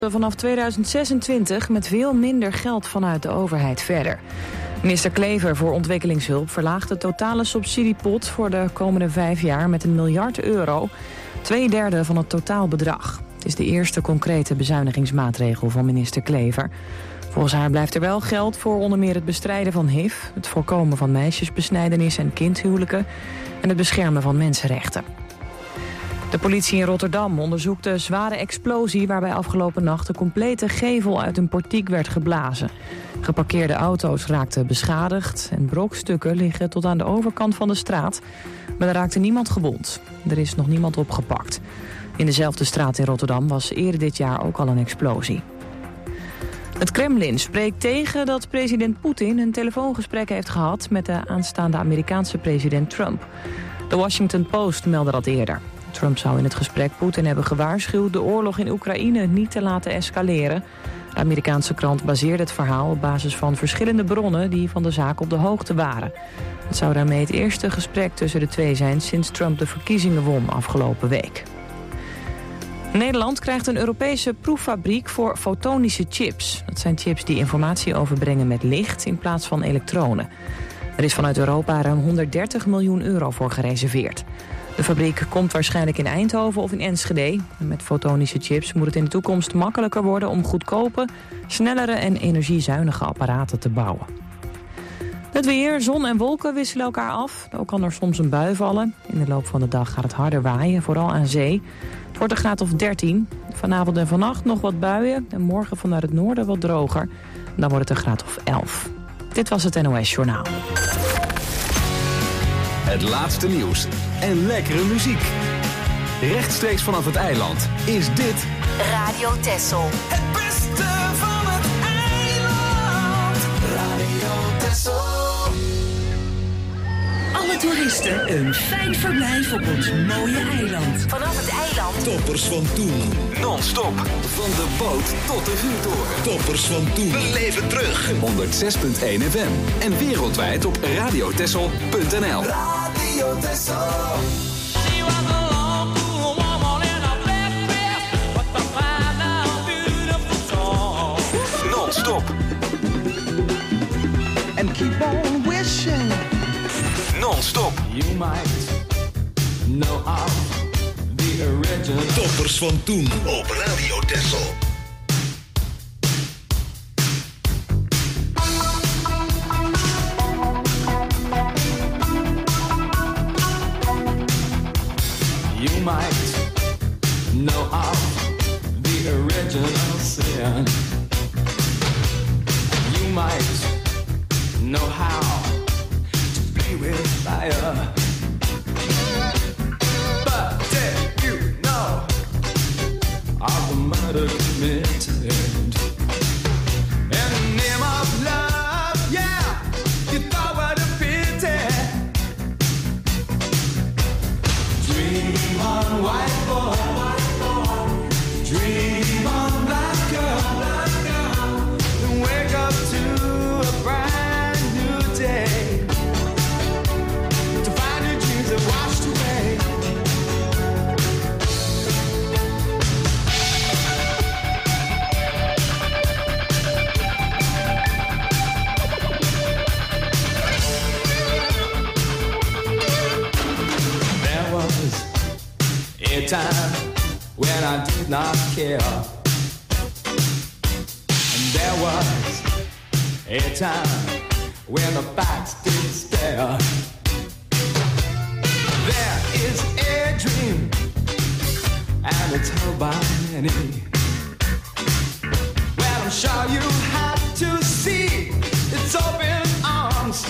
vanaf 2026 met veel minder geld vanuit de overheid verder. Minister Klever voor Ontwikkelingshulp verlaagt de totale subsidiepot voor de komende 5 jaar met €1 miljard, 2/3 van het totaalbedrag. Het is de eerste concrete bezuinigingsmaatregel van minister Klever. Volgens haar blijft er wel geld voor onder meer het bestrijden van HIV, het voorkomen van meisjesbesnijdenis en kindhuwelijken en het beschermen van mensenrechten. De politie in Rotterdam onderzoekt de zware explosie waarbij afgelopen nacht de complete gevel uit een portiek werd geblazen. Geparkeerde auto's raakten beschadigd en brokstukken liggen tot aan de overkant van de straat. Maar er raakte niemand gewond. Er is nog niemand opgepakt. In dezelfde straat in Rotterdam was eerder dit jaar ook al een explosie. Het Kremlin spreekt tegen dat president Poetin een telefoongesprek heeft gehad met de aanstaande Amerikaanse president Trump. De Washington Post meldde dat eerder. Trump zou in het gesprek Poetin hebben gewaarschuwd de oorlog in Oekraïne niet te laten escaleren. De Amerikaanse krant baseerde het verhaal op basis van verschillende bronnen die van de zaak op de hoogte waren. Het zou daarmee het eerste gesprek tussen de twee zijn sinds Trump de verkiezingen won afgelopen week. Nederland krijgt een Europese proeffabriek voor fotonische chips. Dat zijn chips die informatie overbrengen met licht in plaats van elektronen. Er is vanuit Europa ruim €130 miljoen voor gereserveerd. De fabriek komt waarschijnlijk in Eindhoven of in Enschede. En met fotonische chips moet het in de toekomst makkelijker worden om goedkope, snellere en energiezuinige apparaten te bouwen. Het weer, zon en wolken wisselen elkaar af. Ook kan er soms een bui vallen. In de loop van de dag gaat het harder waaien, vooral aan zee. Het wordt een graad of 13. Vanavond en vannacht nog wat buien. En morgen vanuit het noorden wat droger. Dan wordt het een graad of 11. Dit was het NOS Journaal. Het laatste nieuws en lekkere muziek. Rechtstreeks vanaf het eiland is dit Radio Texel. Het beste van het eiland. Radio Texel. Alle toeristen een fijn verblijf op ons mooie eiland. Vanaf het eiland. Toppers van toen. non-stop. Van de boot tot de vuurtoren. Toppers van toen. Beleef het terug. 106.1 FM. En wereldwijd op radiotessel.nl. Radio Texel. Non-stop. And keep on wishing. Non-stop. You might know of the original. Toppers van toen op Radio Texel. You might know of the original sin. You might know how to play with fire. But did you know of the murder committed in the name of love? Yeah, you thought what a pity. Dream on, white boy. Dream on, black girl. And wake up to a brand new day. To find your dreams that washed away. There was a time when I did not care. And there was a time when the facts did stare. There is a dream, and it's held by many. Well, I'm sure you had to see its open arms.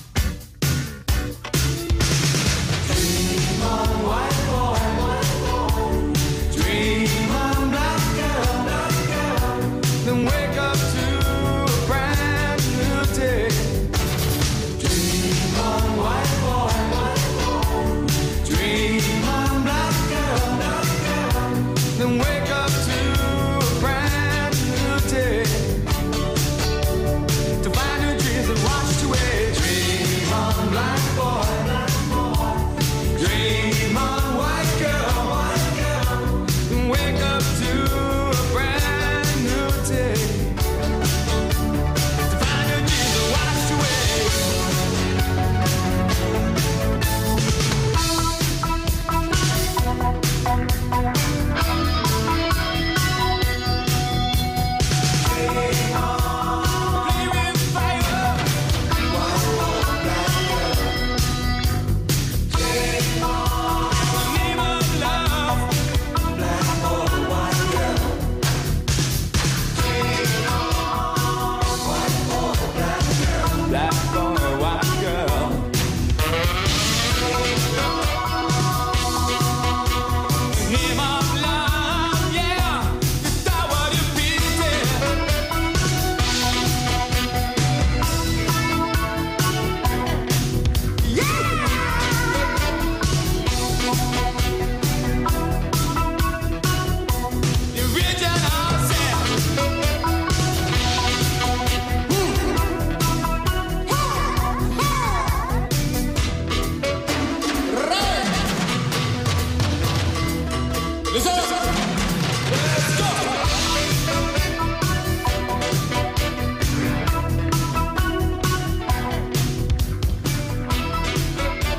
Dream on, white boy. Dream on, black girl. Then wake up to a brand new day. Dream on, white boy. Dream on, black girl. Then wake up to a brand new day.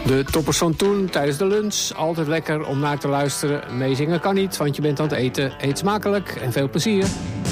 De toppers van toen tijdens de lunch. Altijd lekker om naar te luisteren. Meezingen kan niet, want je bent aan het eten. Eet smakelijk en veel plezier.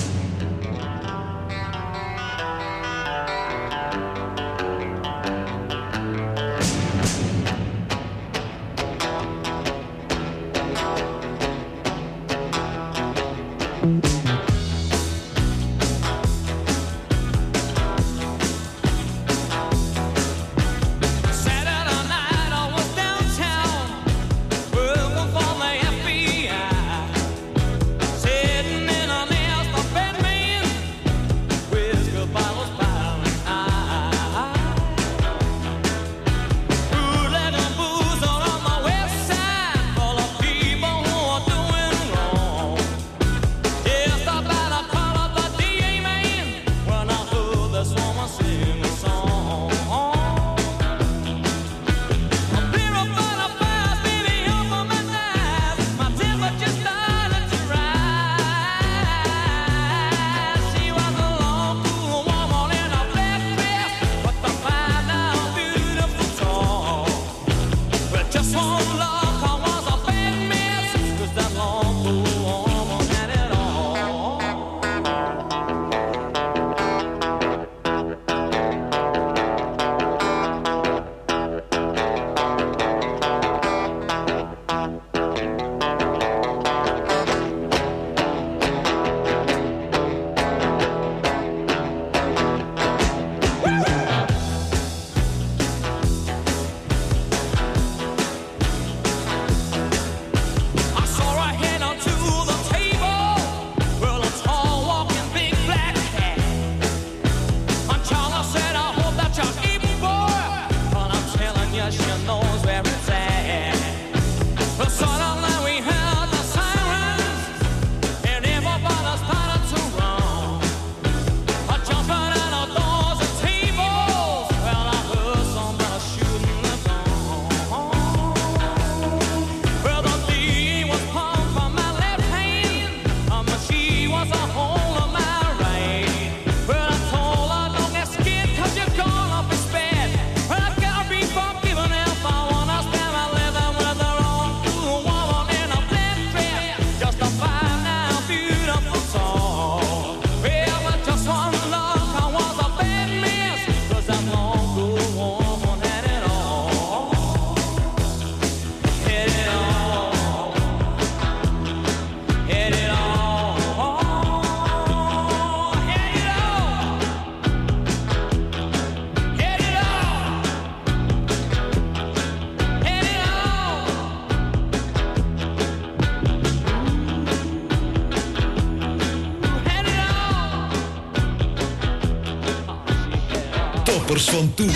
Toppers van toen.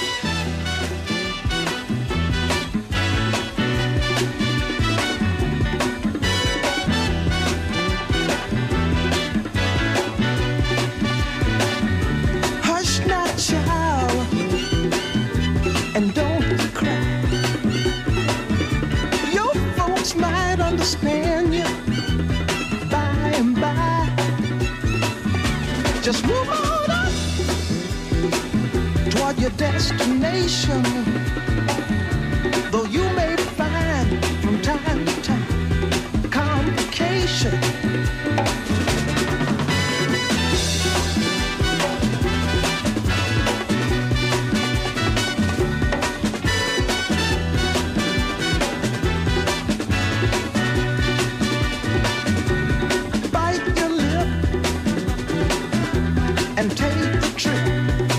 Hush now, child, and don't cry. Your folks might understand you by and by. Just move on up toward your destination. Though you may find from time to time complication. Bite your lip and take the trip.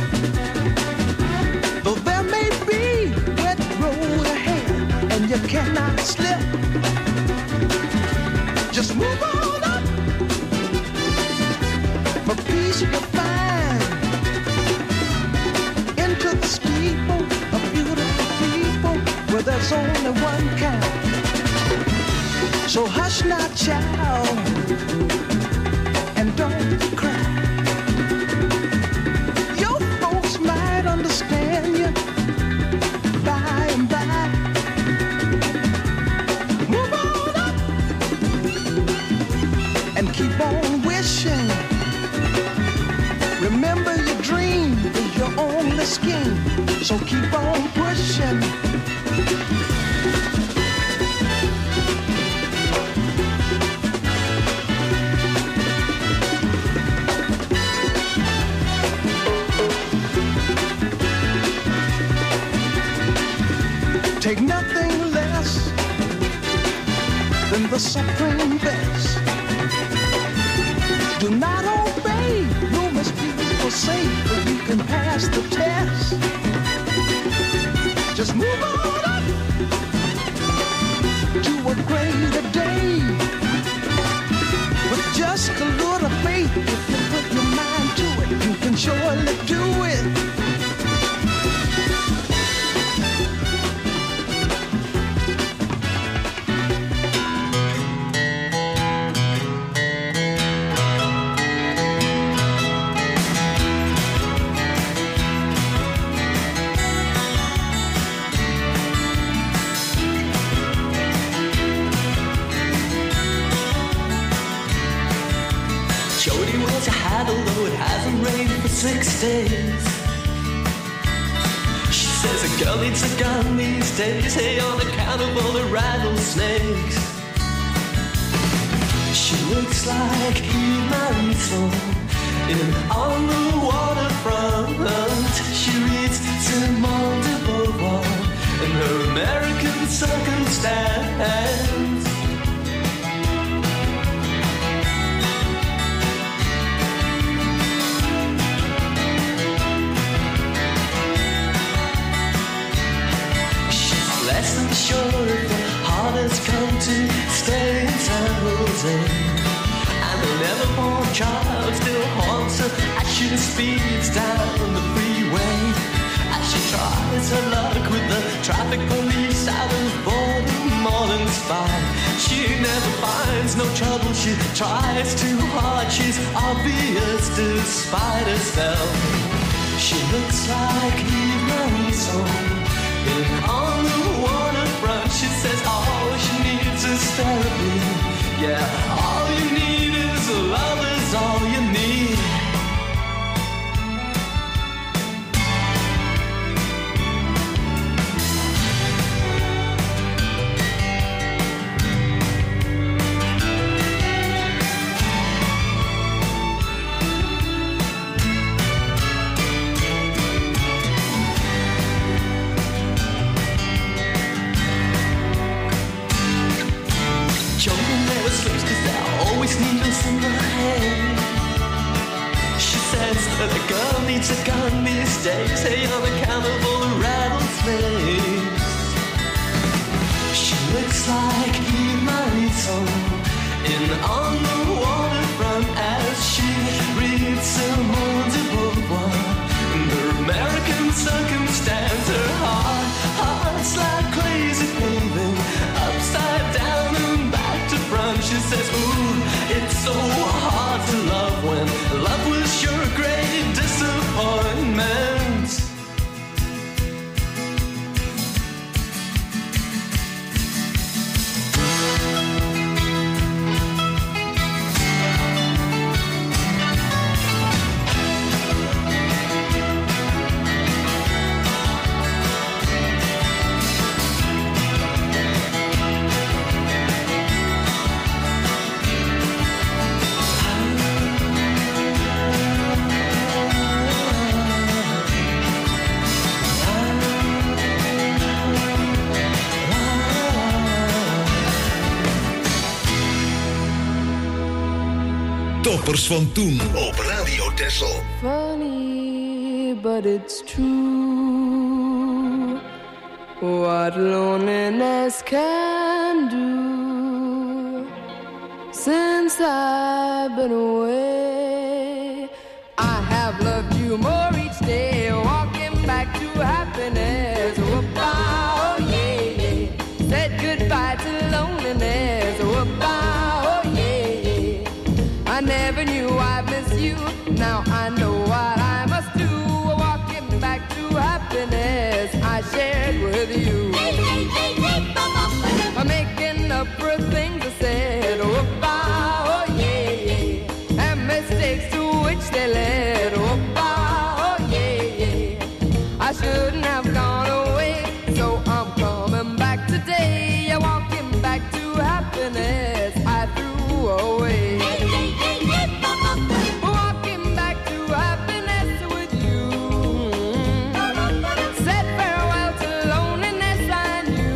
Though there may be wet road ahead and you cannot slip, just move on up for peace you find. Into the steeple of beautiful people where there's only one kind. So hush now, child, and don't cry. Your folks might understand you by and by. Move on up and keep on wishing. Remember your dream is your only scheme. So keep on pushing. take nothing less than the supreme best. Do not obey, you must be forsake, but you can pass the test. Just move on up to a greater day. With just a little faith, if you put your mind to it, you can surely do it. Although it hasn't rained for 6 days. She says a girl needs a gun these days, hey, on account of all the rattlesnakes. She looks like Eve Marisol on the waterfront. She reads Simone de Beauvoir in her American Circumstance. Sure, if the heart has come to stay in San Jose, and the never-born child still haunts her as she speeds down the freeway. As she tries her luck with the traffic police out of Baltimore spy, she never finds no trouble. She tries too hard. She's obvious despite herself. She looks like Eve Marisol on the waterfront. She says all she needs is therapy. Yeah, all you need is love is all you need. Needles in the head. She says that the girl needs a gun these days, hey, on account of all the rattlesnakes. She looks like Eve Marisol on the waterfront as she reads Simone de Beauvoir in her American Circumstance. Her heart's like crazy paving, upside down and back to front. She says, ooh, it's so hard to love when love was your great disappointment. Toppers van toen op Radio Texel. Funny, but it's true. What loneliness can do. Since I've been away, I have loved you more each day. Walking back to happiness. Oh, yeah, yeah. Said goodbye to loneliness. Oh, I never knew I'd miss you. Now I know what I must do. Walking back to happiness I shared with you. I'm making up for things I said. Oh, yeah, yeah. And mistakes to which they led. Oh, yeah, yeah. I shouldn't have gone away, so I'm coming back today. Walking back to happiness I threw away. Said farewell to loneliness I knew.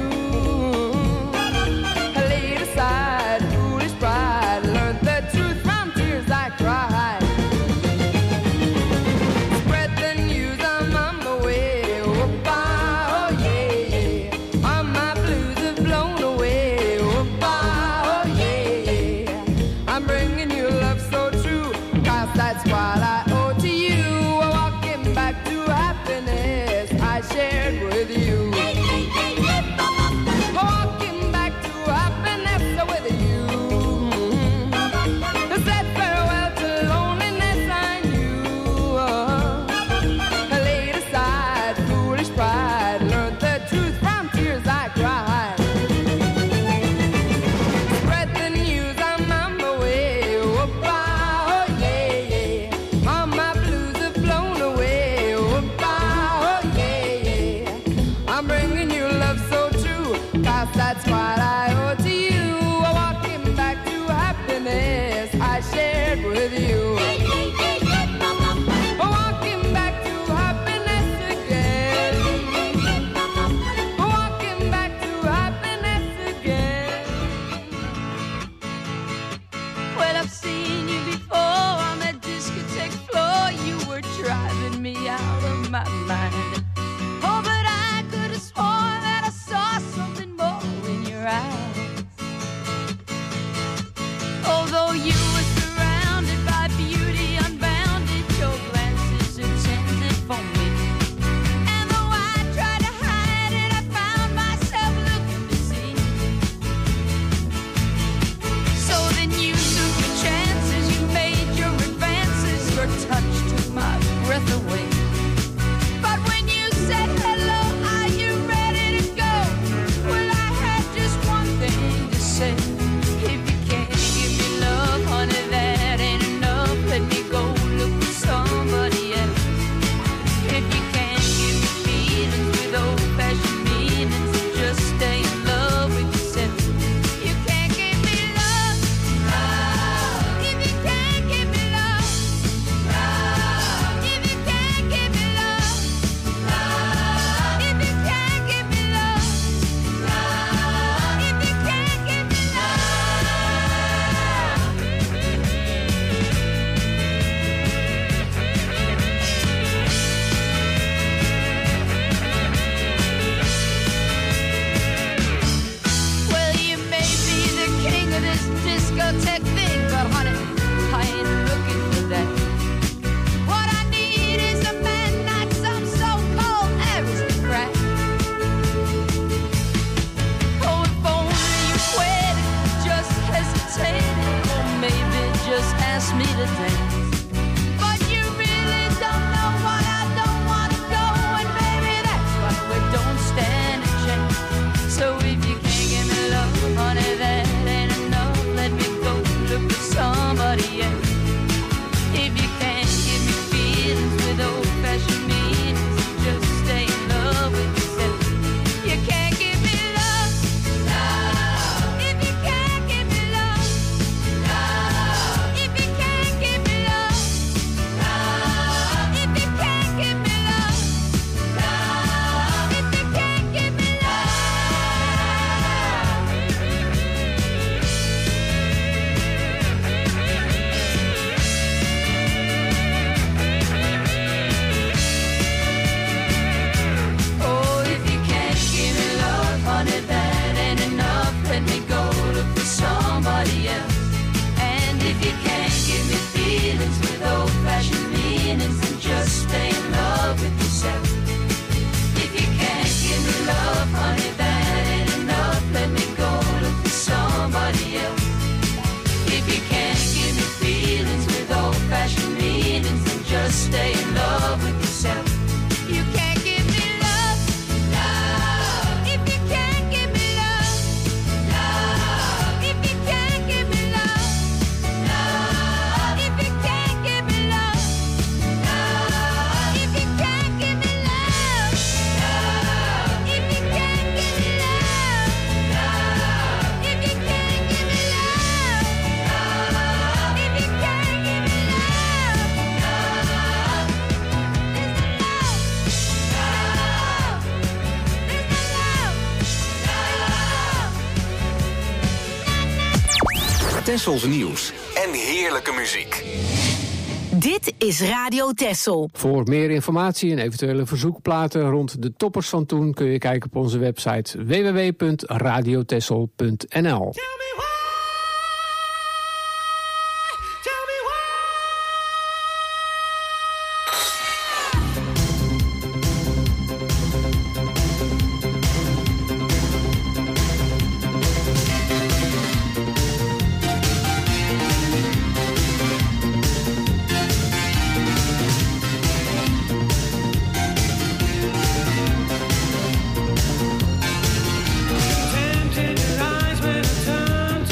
Tessels nieuws en heerlijke muziek. Dit is Radio Tessel. Voor meer informatie en eventuele verzoekplaten rond de toppers van toen kun je kijken op onze website www.radiotessel.nl. Tempted your eyes when I turn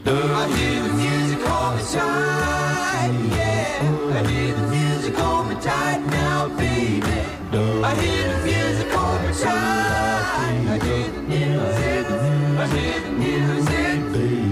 I hear the music hold me tight, yeah. I hear the music hold me tight now, baby. I hear the music hold me tight. I hear the music, I hear the music, baby.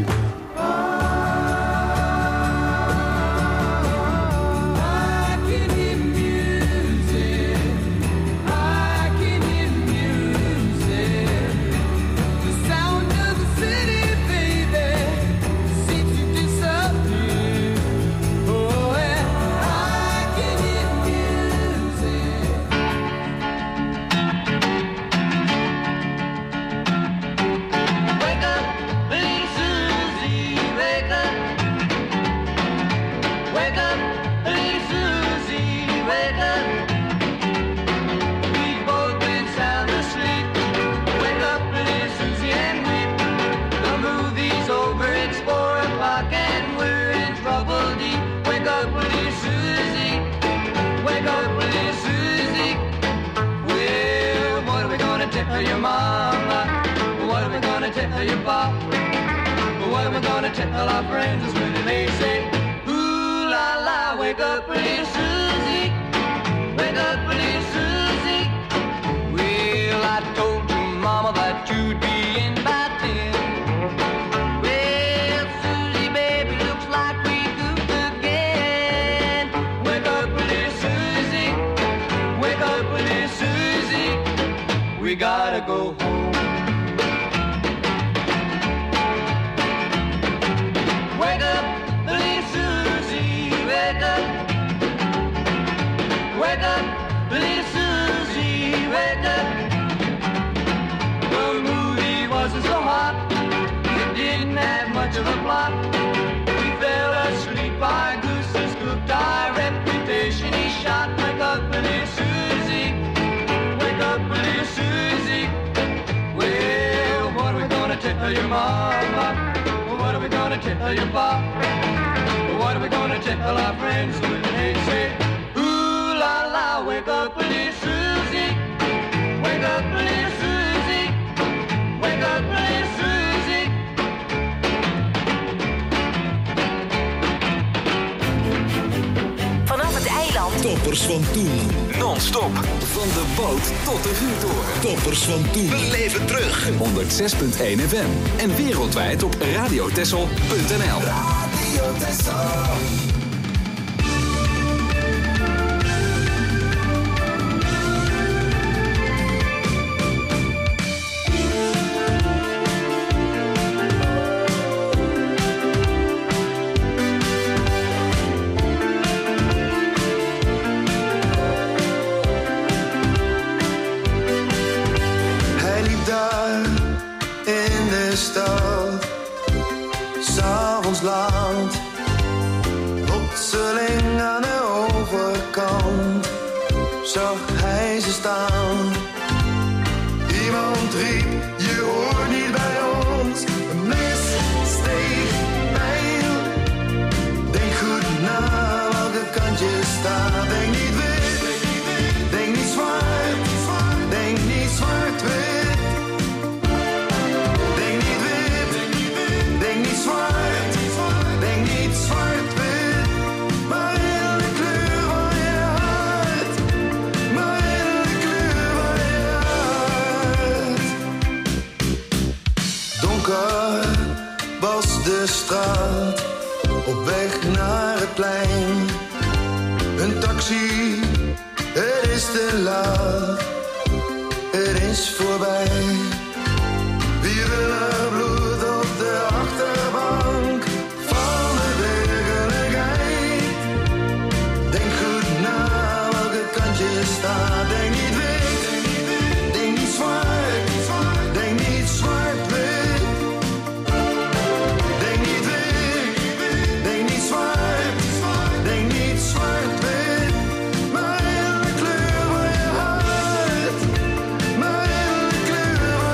Your mama, what are we gonna tell your pop? What are we gonna tell our friends when they say, ooh la la, wake up pretty Susie, wake up pretty Susie. Well, I told your mama that you'd be in by 10. Well, Susie, baby, looks like we goofed again. Wake up pretty Susie, wake up pretty Susie. We gotta go home. Wake up, little Susie, wake up. Wake up, little Susie, wake up. The movie wasn't so hot, it didn't have much of a plot. We fell asleep, our gooses cooked, our reputation he shot. Wake up, little Susie, wake up, little Susie. Well, what are we gonna tell your mama? What are we gonna tell your pop? What are we gonna tell our friends when they say, ooh la la, wake up, little Susie, wake up, little Susie, wake up, little Susie. Vanaf het eiland. Toppers van toen. Non-stop. Van de boot tot de vuurtoren. Toppers van toen. We leven terug. 106.1 FM. En wereldwijd op radiotessel.nl. Radio Tessel. S'avonds laat, plotseling aan de overkant, zag hij ze staan. Iemand riep, je hoort niet bij ons, een mis steeg pijl. Denk goed na welke kant je staat, denk niet wit, denk niet zwart, denk niet zwart-wit. Was de straat op weg naar het plein. Een taxi, het is te laat, het is voorbij. Wiebelig bloed op de achterbank van de burgerlijkheid. Denk goed na welke kant je staat. Denk niet wit, denk niet zwart, denk niet zwart-wit. Maar in de kleur van je hart, maar in de kleur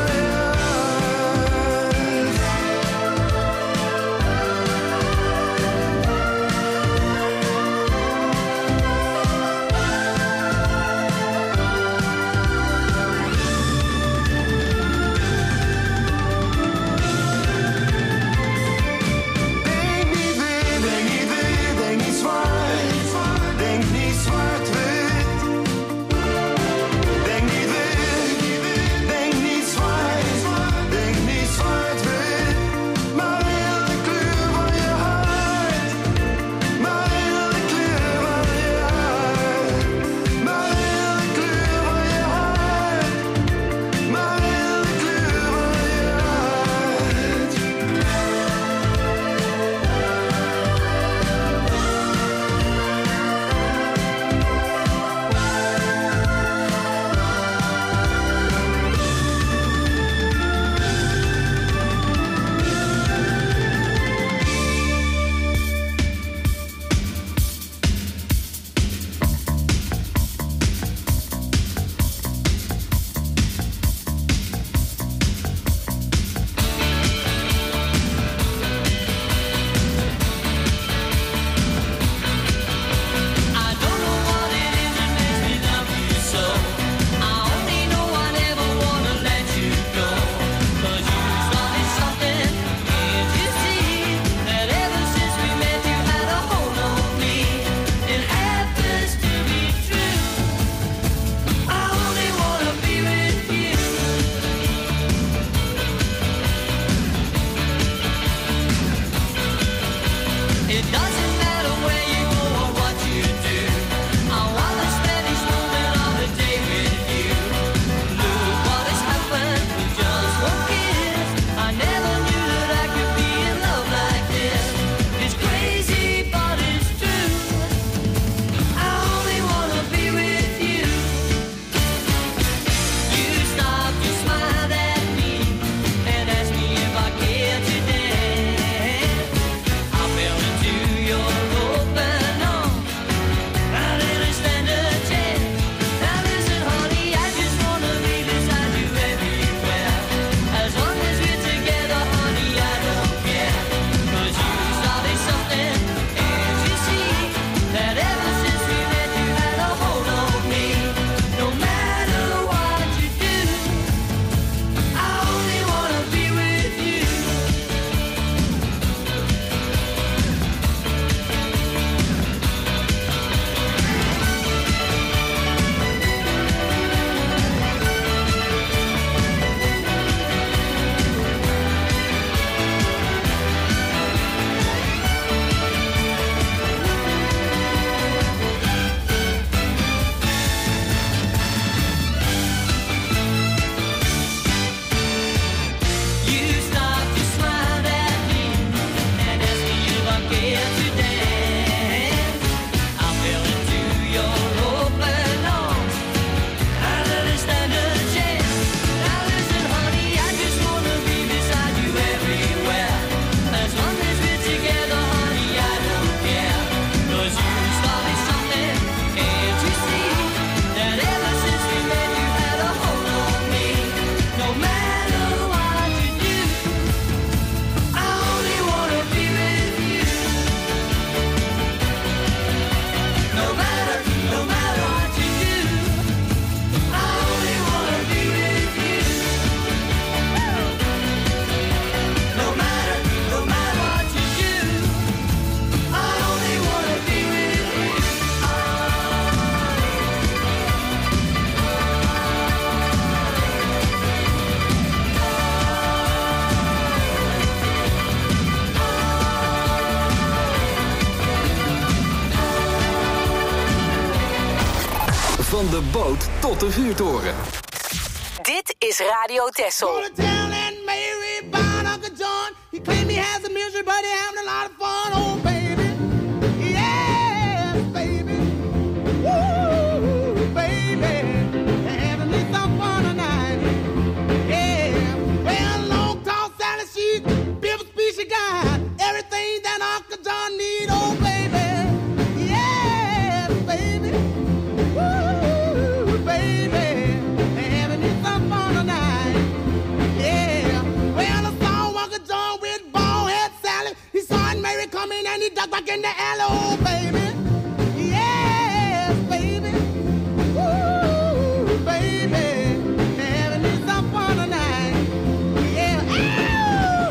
Van de boot tot de vuurtoren. Dit is Radio Texel. Gonna tell Aunt Mary about Uncle John. He claimed he has a misery, but he having a lot of fun. Oh, baby. Yes, baby. Woo, baby. Having me some fun tonight. Yeah. Well, long, tall, Sally, she's big speech she got. Everything that Uncle John need. Oh, baby. Yes, baby. Woo, baby. Having me some fun tonight. Yeah. Well, I saw Uncle John with bald head Sally. He saw Aunt Mary coming and he ducked back in the alley. Oh, baby. Yes, baby. Woo, baby. Having me some fun tonight. Yeah. Ow!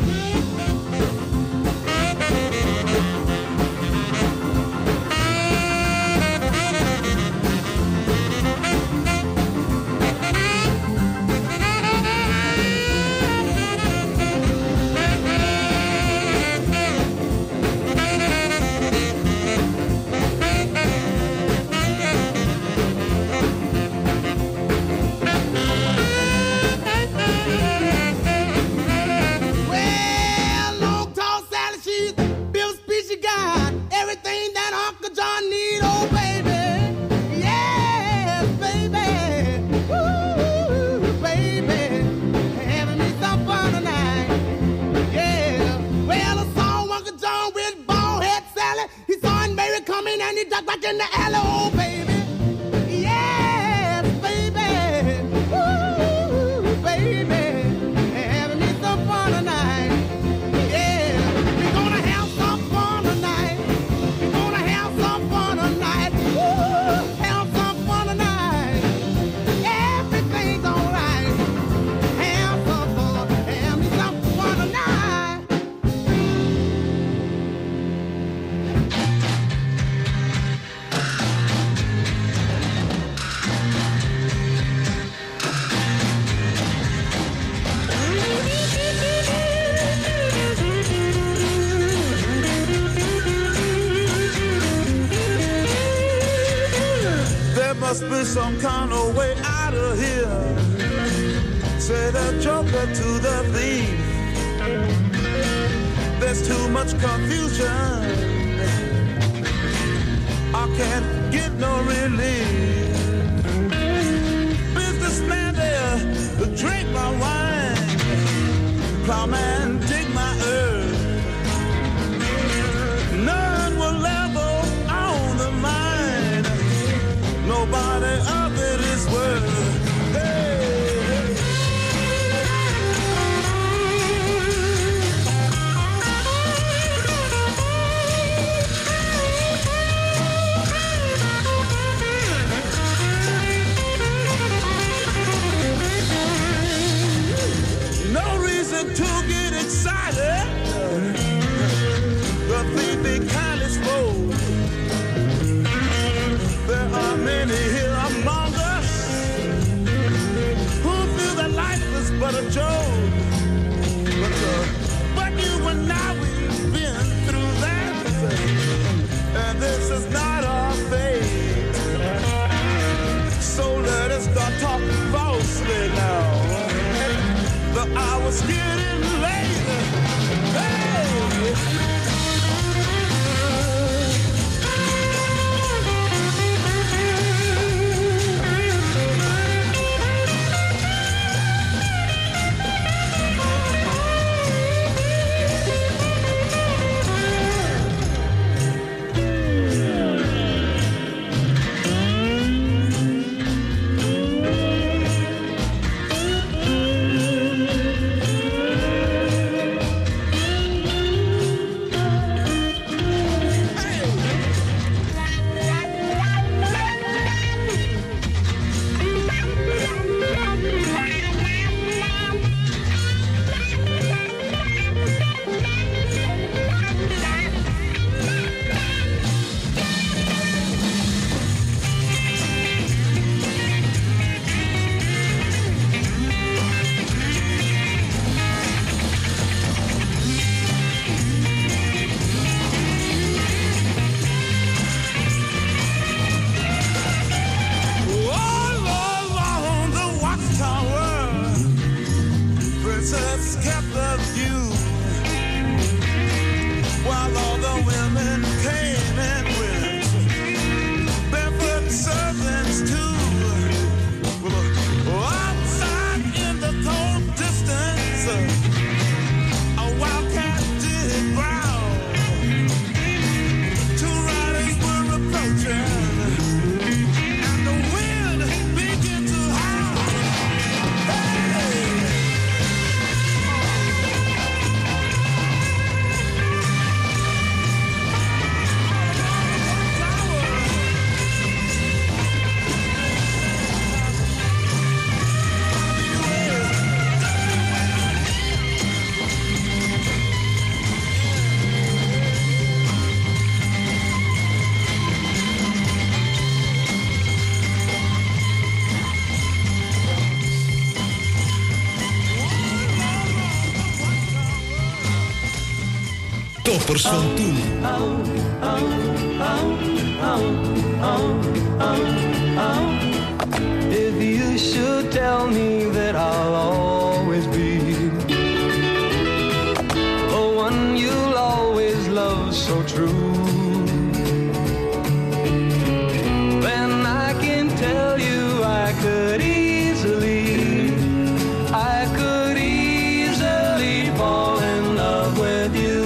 Well, long, tall Sally, she's built speech she got. Everything that Uncle John need, oh, baby. Yes, baby. Woo, baby. Having me some fun tonight. Yeah. Well, I saw Uncle John with bald head Sally. He saw Aunt Mary coming and he ducked back in the alley, oh, baby. Yes, baby. Woo, baby. Having me some fun tonight. Yeah. We're gonna have some fun tonight. We're gonna have some fun tonight. Woo, have some fun tonight. Everything's alright. Have some fun. Have me some fun tonight. There must be some kind of way out of here. Say the joker to the thief. There's too much confusion. I can't get no relief. Businessman there, drink my wine. Plowman, dig my earth. None will level on the mine. Nobody of it is worth. Hey, hey. No reason to get excited. Toppers van toen. If you should tell me that I'll always be the one you'll always love so true, then I can tell you I could easily fall in love with you.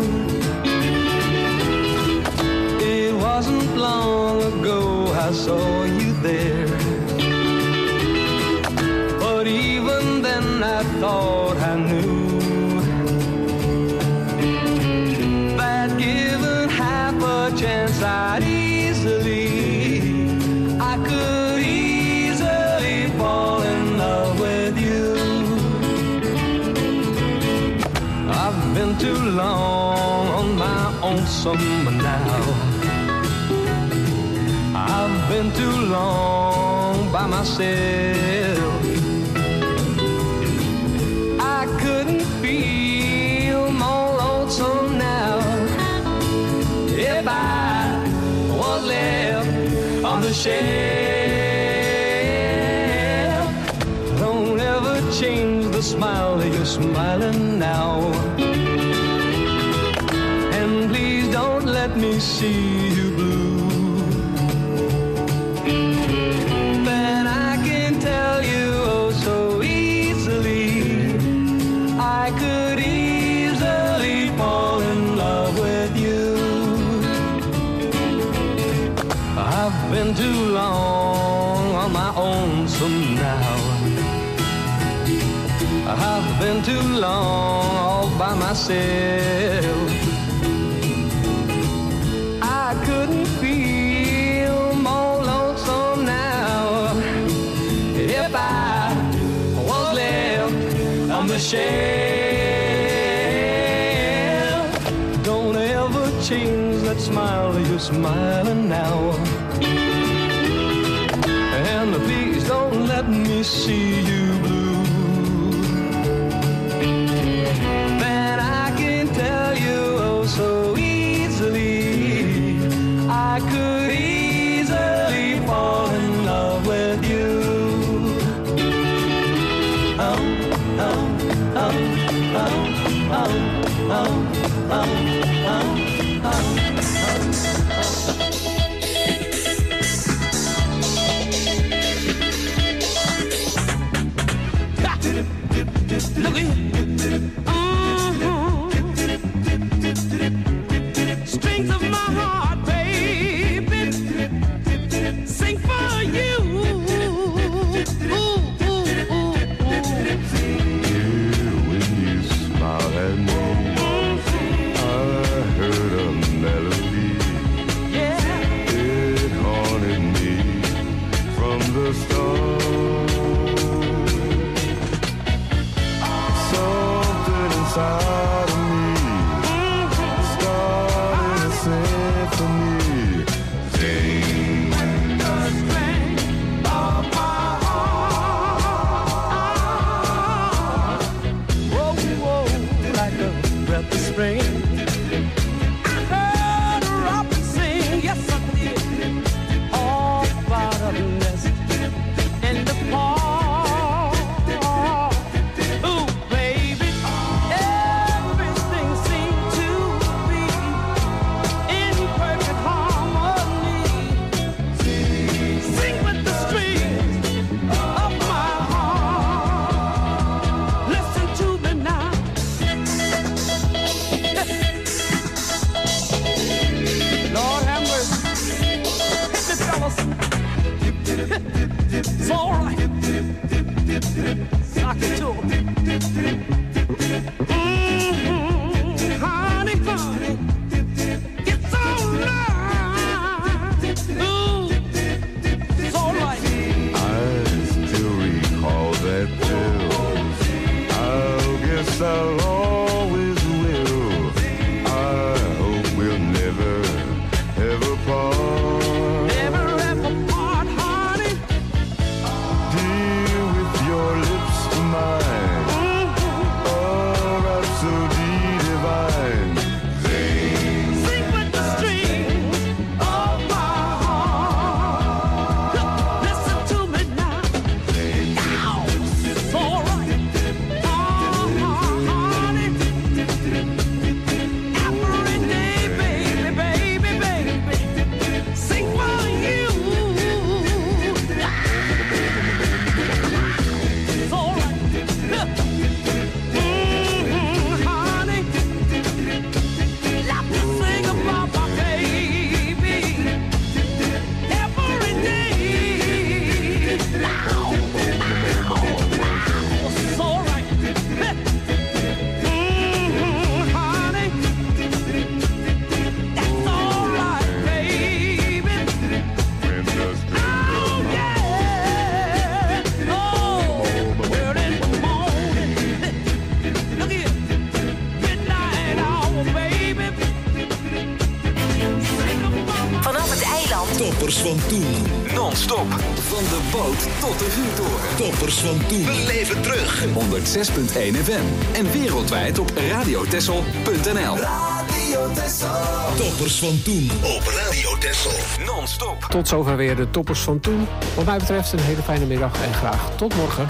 It wasn't long ago I saw you there, but even then I thought I knew that given half a chance I could easily fall in love with you. I've been too long on my own summer now. I've been too long by myself. I couldn't feel more lonesome now if I was left on the shelf. Don't ever change the smile that you're smiling now, and please don't let me see you blue. Then I can tell you oh so easily I could easily fall in love with you. I've been too long on my own some now. I've been too long all by myself. I couldn't feel more lonesome now if I was left on the shelf. Don't ever change that smile that you're smiling now, and please don't let me see you blue. Then I can tell you oh so easily I could easily fall in love with you. Look at strings of my heart, baby, sing for you. When you smile at me, I heard a melody. It haunted me from the start. Something inside of me started a symphony. Sing the strength of my heart. Whoa, whoa, like a breath of spring. I heard a robin sing, yes I did, all about a nest in the park. Ooh, baby, everything seemed to be in perfect harmony. Sing with the strings of my heart. Listen to me now. Lord have mercy. Hit me, fellas. It's all right. Sock it to 'em. Honey, honey, it's all right. Ooh, it's all right. I still recall that pill. I guess I'll always will. I hope we'll never ever part. Never ever part, honey. Dear, with your lips to mine, Toppers van toen. Non-stop. Van de boot tot de vuurtoren. Toppers van toen. Beleef het terug. 106.1 FM. En wereldwijd op radiotessel.nl. Radio Tessel. Toppers van toen op Radio Tessel. Non-stop. Tot zover weer de Toppers van toen. Wat mij betreft een hele fijne middag en graag tot morgen.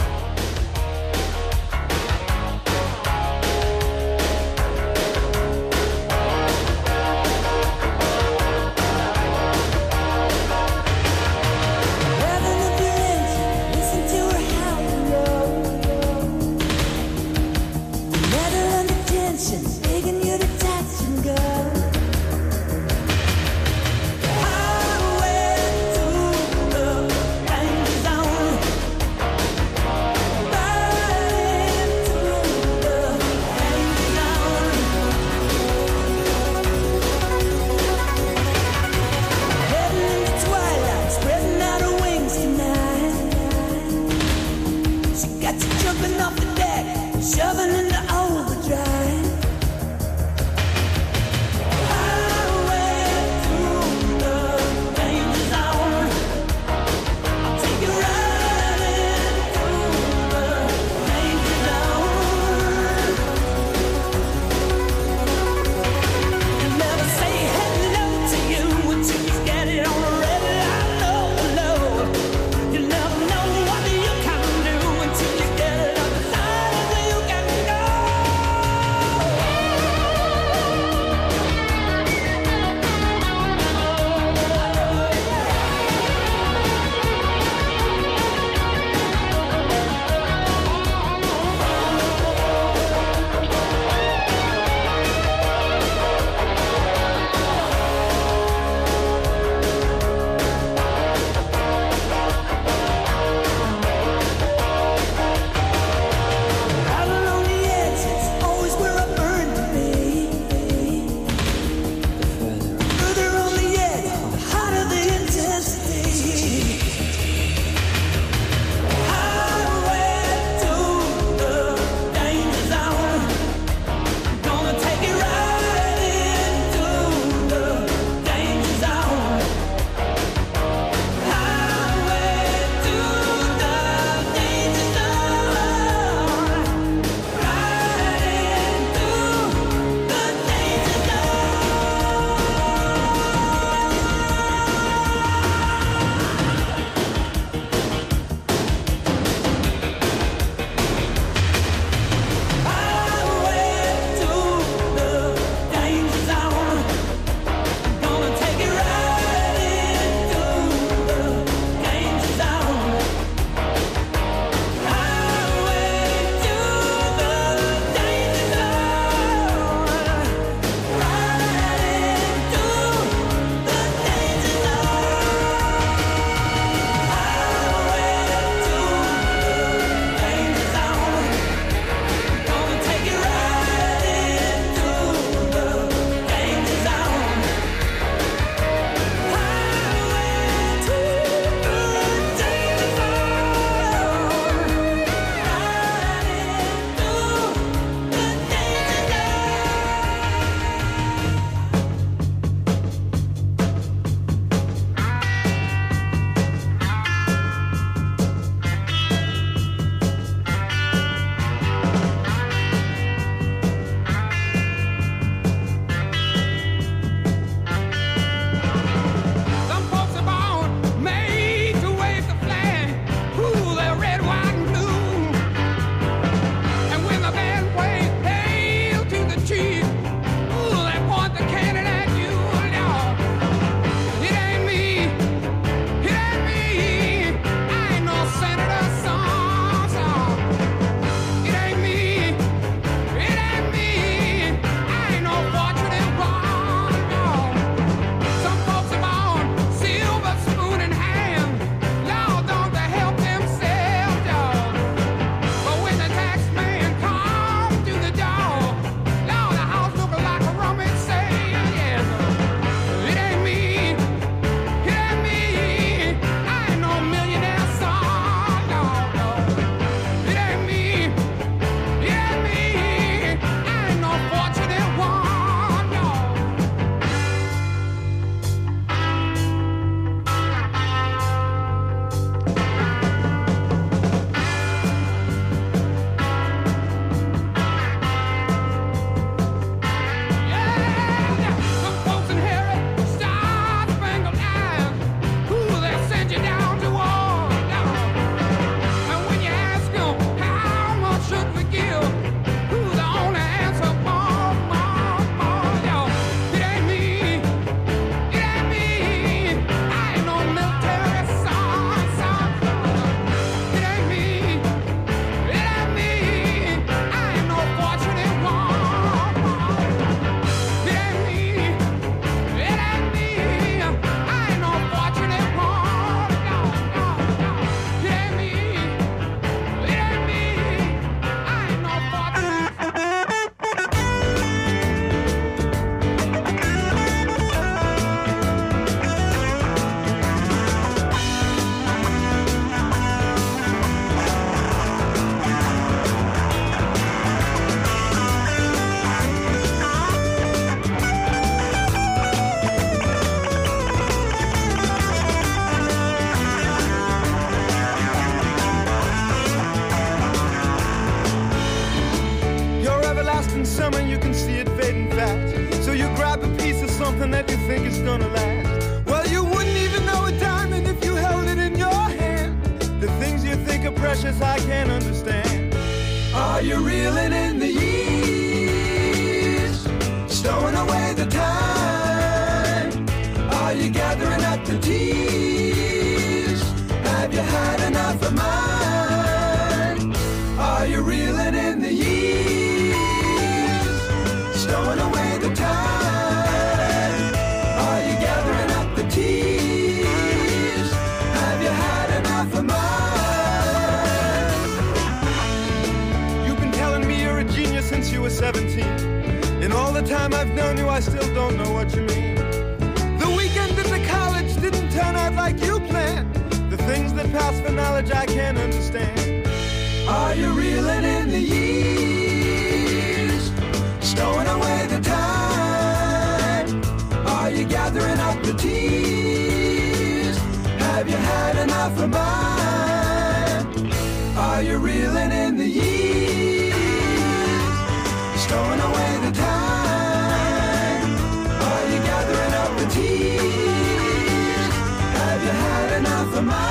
something that you think is gonna last. Well, you wouldn't even know a diamond if you held it in your hand. The things you think are precious, I can't understand. Are you reeling in the years, stowing away the time? Are you gathering up the tears? Have you had enough of mine? Are you reeling in the years, stowing away the time? Are you gathering up the tears? Have you had enough of mine? You've been telling me you're a genius since you were 17. In all the time I've known you, I still don't know what you mean. The weekend in the college didn't turn out like you planned. The things that pass for knowledge I can't understand. Are you reeling in the years, stowing away the time? Are you gathering up the tears? Have you had enough of mine? Are you reeling in the years, stowing away the time? Are you gathering up the tears? Have you had enough of mine?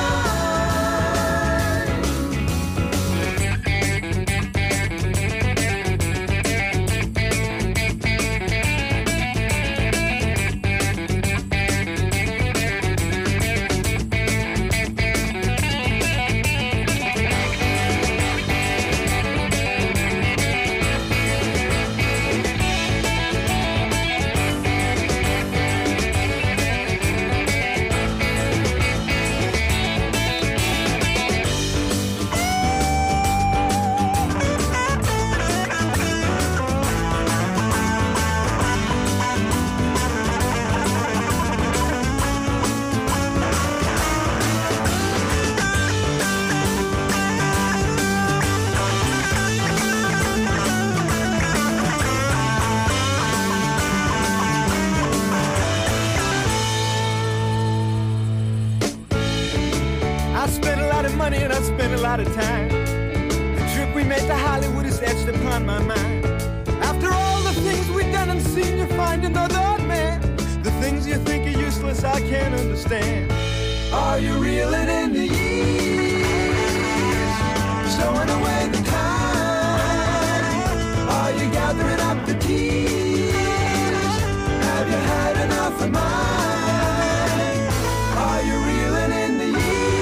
And I spent a lot of time. The trip we made to Hollywood is etched upon my mind. After all the things we've done and seen, you find another man. The things you think are useless, I can't understand. Are you reeling in the years, stowing away the time? Are you gathering up the tears? Have you had enough of mine? Are you reeling in the years,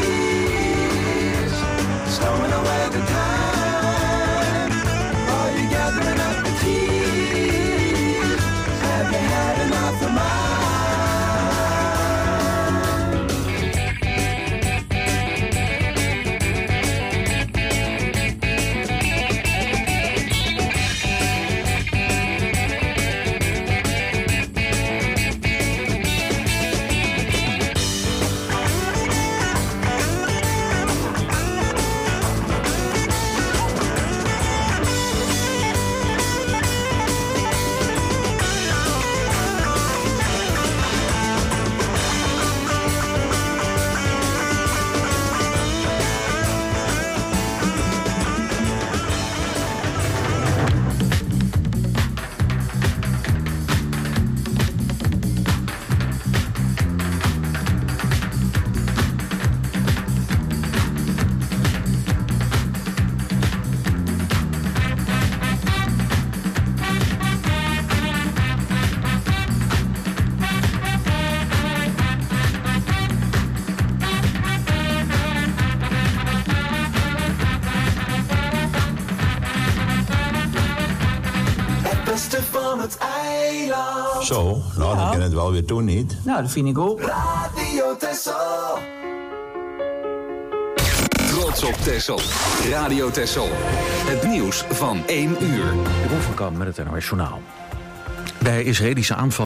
stowing away the time? Are you gathering up the tears? Have you had enough of mine? Zo, nou dan kan het wel weer doen, niet? Nou, dat vind ik ook. Radio Texel. Trots op Texel. Radio Texel. Het nieuws van 1 uur. Jeroen van Kamp met het NOS Journaal. Bij Israëlische aanval